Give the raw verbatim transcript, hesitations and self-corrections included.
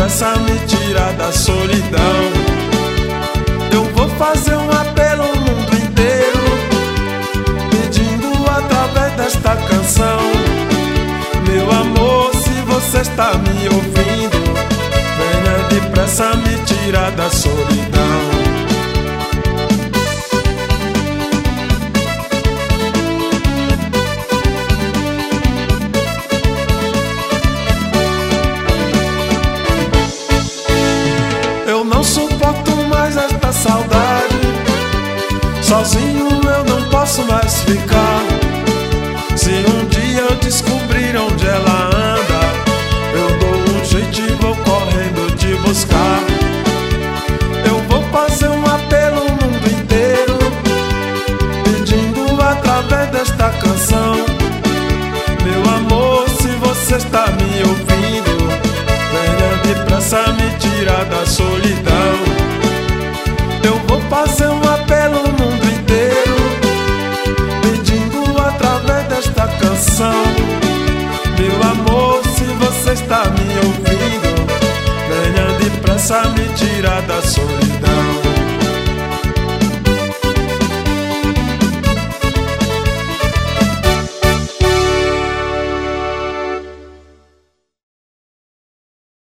depressa me tirar da solidão. Eu vou fazer um apelo ao mundo inteiro, pedindo através desta canção: meu amor, se você está me ouvindo, venha depressa me tirar da solidão. Eu não suporto mais esta saudade, sozinho eu não posso mais ficar. Se um dia eu descobrir onde ela anda, eu dou um jeito e vou correndo te buscar. Eu vou fazer um apelo ao mundo inteiro, pedindo através desta canção: meu amor, se você está me ouvindo, venha depressa me tirar da solidão. Eu vou fazer um apelo ao mundo inteiro, pedindo através desta canção: meu amor, se você está me ouvindo, venha depressa me tirar da solidão.